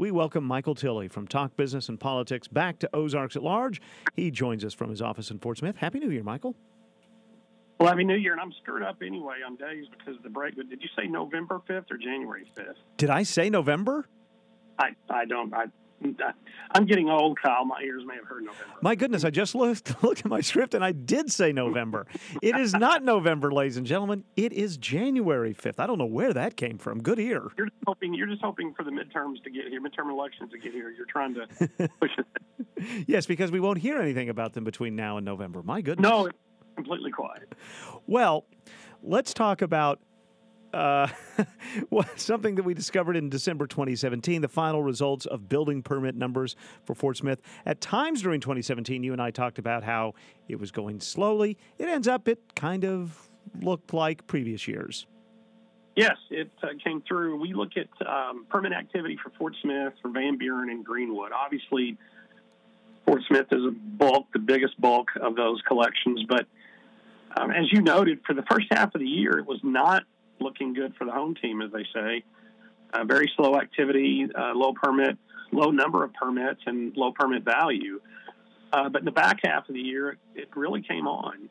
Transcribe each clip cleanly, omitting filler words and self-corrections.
we welcome Michael Tilley from Talk Business and Politics back to Ozarks at Large. He joins us from his office in Fort Smith. Happy New Year, Michael. Well, Happy New Year, and I'm stirred up anyway on days because of the break. But did you say November 5th or January 5th? Did I say November? I'm getting old, Kyle. My ears may have heard November. My goodness, I just looked at my script, and I did say November. It is not November, ladies and gentlemen. It is January 5th. I don't know where that came from. Good ear. You're just hoping for the midterms to get here, midterm elections to get here. You're trying to push it. Yes, because we won't hear anything about them between now and November. My goodness. No, it's completely quiet. Well, let's talk about something that we discovered in December 2017, the final results of building permit numbers for Fort Smith. At times during 2017, you and I talked about how it was going slowly. It ends up, it kind of looked like previous years. Yes, it came through. We look at permit activity for Fort Smith, for Van Buren, and Greenwood. Obviously, Fort Smith is the biggest bulk of those collections. But as you noted, for the first half of the year, it was not looking good for the home team, as they say. Very slow activity, low number of permits, and low permit value. But in the back half of the year, it really came on.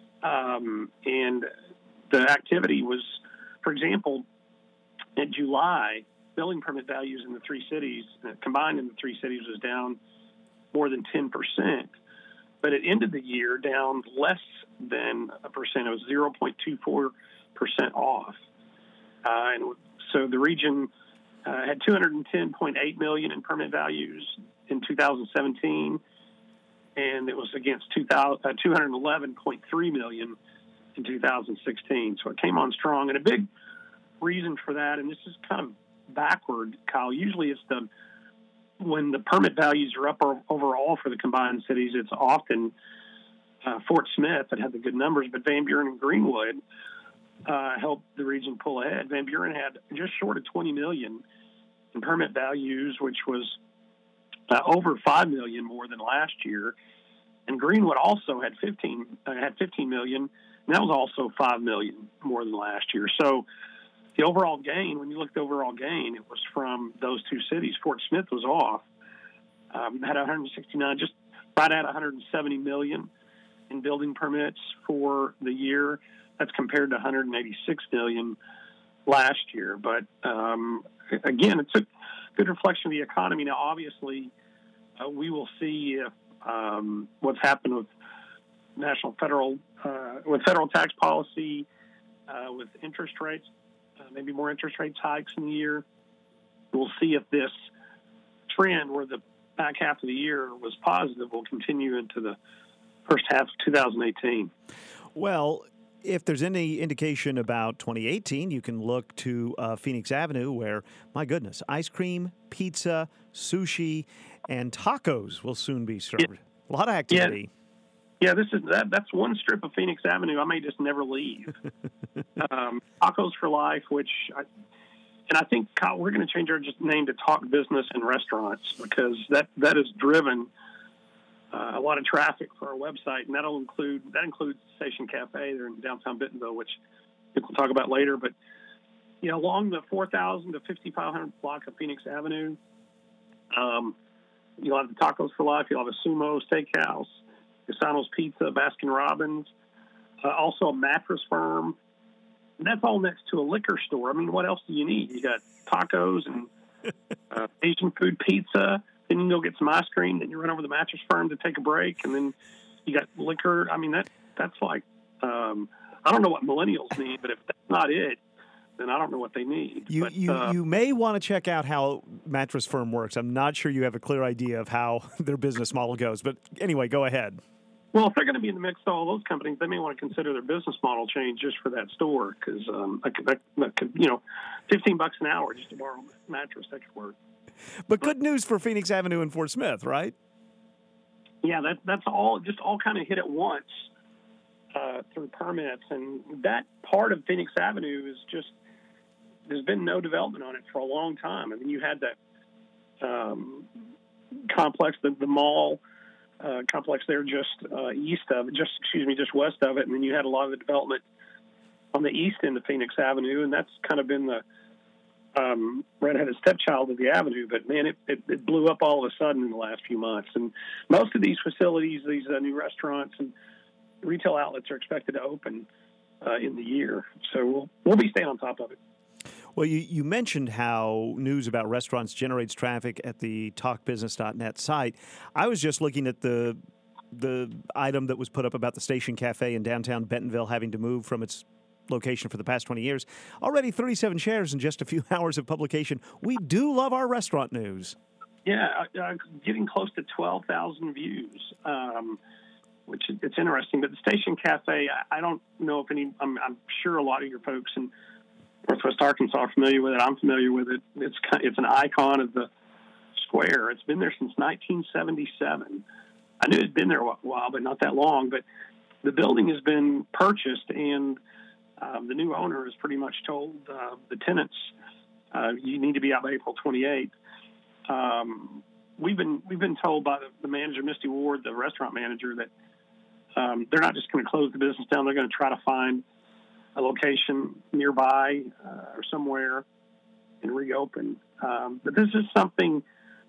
And the activity was, for example, in July, building permit values in the three cities, combined in the three cities, was down more than 10%. But it ended the year down less than a percent. It was 0.24% off. And so the region had $210.8 million in permit values in 2017, and it was against $211.3 million in 2016. So it came on strong. And a big reason for that, and this is kind of backward, Kyle, usually it's when the permit values are up overall for the combined cities, it's often Fort Smith that had the good numbers, but Van Buren and Greenwood helped the region pull ahead. Van Buren had just short of $20 million in permit values, which was over $5 million more than last year. And Greenwood also had $15 million, and that was also $5 million more than last year. So the overall gain, when you look at the overall gain, it was from those two cities. Fort Smith was off, had 169, just right at $170 million in building permits for the year. That's compared to $186 million last year. But again, it's a good reflection of the economy. Now, obviously, we will see if what's happened with federal tax policy, with interest rates, maybe more interest rate hikes in the year. We'll see if this trend, where the back half of the year was positive, will continue into the first half of 2018. Well, if there's any indication about 2018, you can look to Phoenix Avenue, where, my goodness, ice cream, pizza, sushi, and tacos will soon be served. Yeah. A lot of activity. Yeah, that's one strip of Phoenix Avenue I may just never leave. Tacos for Life, I think, Kyle, we're going to change our name to Talk Business and Restaurants, because that has driven a lot of traffic for our website, and that includes Station Cafe there in downtown Bentonville, which we'll talk about later. But along the 4,000 to 5,500 block of Phoenix Avenue, you'll have the Tacos for Life. You'll have a Sumo Steakhouse, Casano's Pizza, Baskin Robbins, also a Mattress Firm. And that's all next to a liquor store. I mean, what else do you need? You got tacos and Asian food, pizza. Then you can go get some ice cream. Then you run over to the Mattress Firm to take a break. And then you got liquor. I mean, that's like, I don't know what millennials need, but if that's not it, then I don't know what they need. You may want to check out how Mattress Firm works. I'm not sure you have a clear idea of how their business model goes. But anyway, go ahead. Well, if they're going to be in the mix of all those companies, they may want to consider their business model change just for that store, because that could, $15 an hour just to borrow a mattress, that could work. But good news for Phoenix Avenue and Fort Smith, right? Yeah, that's all kind of hit at once through permits, and that part of Phoenix Avenue is just, there's been no development on it for a long time. I mean, you had that complex, the mall complex there just west of it, and then you had a lot of the development on the east end of Phoenix Avenue, and that's kind of been redheaded stepchild of the Avenue, but man, it blew up all of a sudden in the last few months. And most of these facilities, these new restaurants and retail outlets are expected to open in the year. So we'll be staying on top of it. Well, you mentioned how news about restaurants generates traffic at the talkbusiness.net site. I was just looking at the item that was put up about the Station Cafe in downtown Bentonville having to move from its location for the past 20 years. Already 37 shares in just a few hours of publication. We do love our restaurant news. Yeah, getting close to 12,000 views, which it's interesting. But the Station Cafe, I don't know if I'm sure a lot of your folks in Northwest Arkansas are familiar with it. I'm familiar with it. It's an icon of the square. It's been there since 1977. I knew it'd been there a while, but not that long. But the building has been purchased, and the new owner has pretty much told the tenants, "You need to be out by April 28th." We've been told by the manager, Misty Ward, the restaurant manager, that they're not just going to close the business down. They're going to try to find a location nearby or somewhere and reopen. But this is something.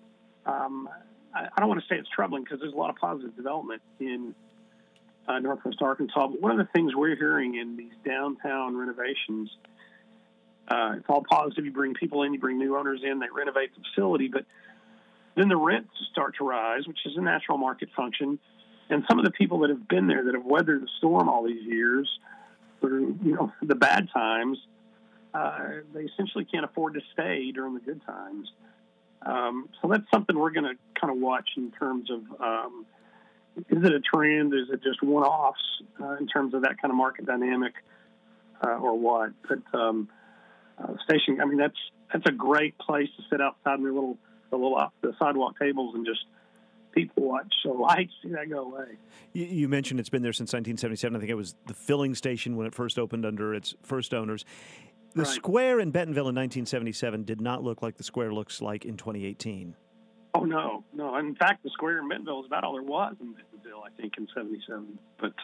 I don't want to say it's troubling because there's a lot of positive development in Northwest Arkansas. But one of the things we're hearing in these downtown renovations, it's all positive. You bring people in, you bring new owners in, they renovate the facility, but then the rents start to rise, which is a natural market function. And some of the people that have been there, that have weathered the storm all these years, through the bad times, they essentially can't afford to stay during the good times. So that's something we're going to kind of watch in terms of, is it a trend? Is it just one-offs in terms of that kind of market dynamic or what? But Station, I mean, that's a great place to sit outside in the sidewalk tables and just people watch. So I hate to see that go away. You mentioned it's been there since 1977. I think it was the filling station when it first opened under its first owners. The square in Bentonville in 1977 did not look like the square looks like in 2018. Oh, no. In fact, the square in Bentonville is about all there was in Bentonville, I think, in 77. But,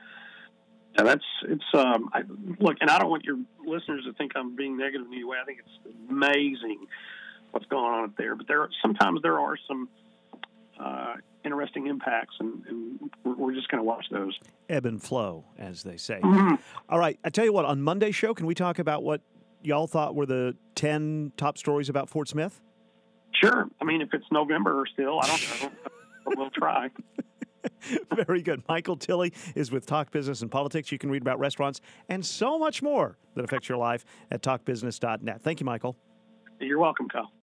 look, and I don't want your listeners to think I'm being negative in any way. I think it's amazing what's going on up there. But sometimes there are some interesting impacts, and we're just going to watch those. Ebb and flow, as they say. Mm-hmm. All right. I tell you what, on Monday's show, can we talk about what y'all thought were the 10 top stories about Fort Smith? Sure. I mean, if it's November still, I don't know. But we'll try. Very good. Michael Tilley is with Talk Business and Politics. You can read about restaurants and so much more that affects your life at talkbusiness.net. Thank you, Michael. You're welcome, Kyle.